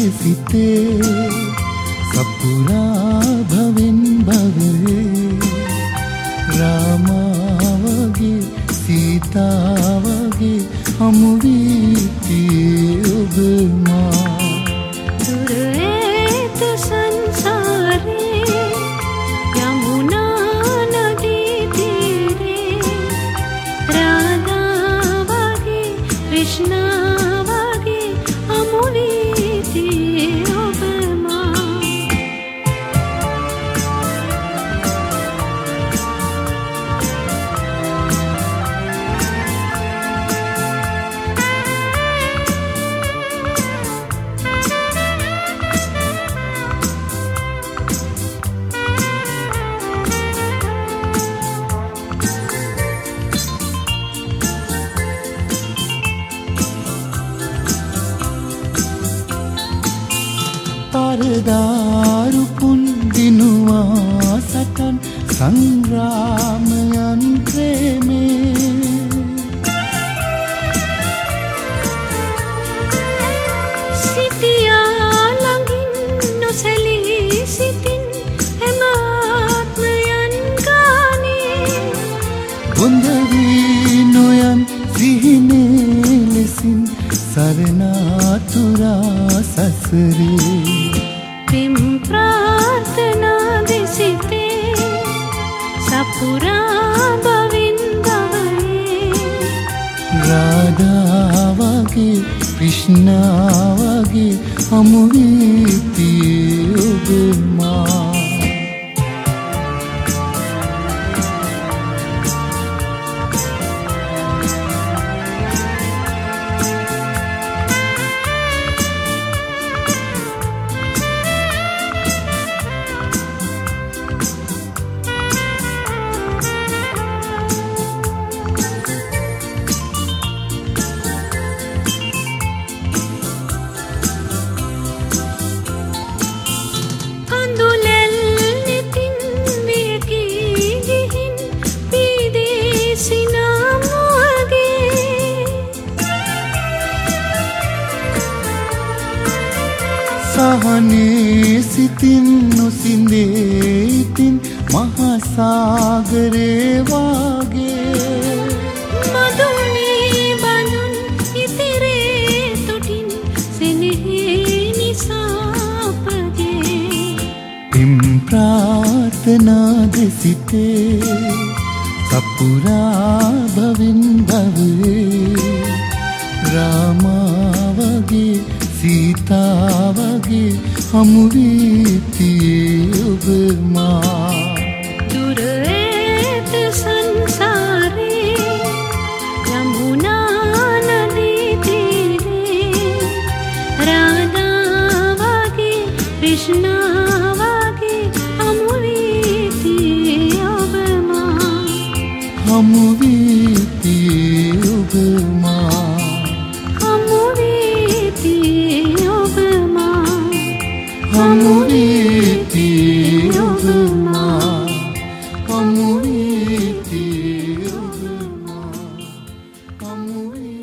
දෙසිතේ සපුරා භවෙන් භවයේ රාමාවගේ සීතාවගේ හමු වී තියේ ඔබ මා දුර ඇත සංසාරේ යමුනා නදී තීරේ රාධා වගේ කෘෂ්ණා වගේ හමු වී තියේ ඔබ මා පරදාරු පුන්දිනුවා සටන් සංග්‍රාමයන් ප්‍රේමේ සිටියා ළඟින් නොසැලී සිටින් හැම ආත්මයන් ගානේ බොඳ වී නොයන් සිහිනේ ලෙසින් සරණාතුරා සසරේ පෙම් ප්‍රාර්ථනා දෙසිතේ සපුරා භවෙන් භවයේ රාධා වගේ කෘෂ්ණා වගේ හමු වී තියේ ඔබ මා සහනේ සිතින් නොසිඳේ ඉතින් මහා සාගරේ වාගේ මදුනේ බඳුන් ඉතිරේ තුටින් සෙනෙහි නිසාපගේ පෙම් ප්‍රාර්ථනා දෙසිතේ සපුරා භවෙන් භවයේ රාමාවගේ සීතාවගේ හමු වී තියේ ඔබ මා දුර ඇත සංසාරේ යමුනා නදී තීරේ රාධා වගේ කෘෂ්ණා වගේ හමු වී තියේ ඔබ මා හමු වී තියේ ඔබ මා හමු වී තියේ ඔබ මා හමු වී තියේ ඔබ මා හමු වී තියේ ඔබ මා හමු වී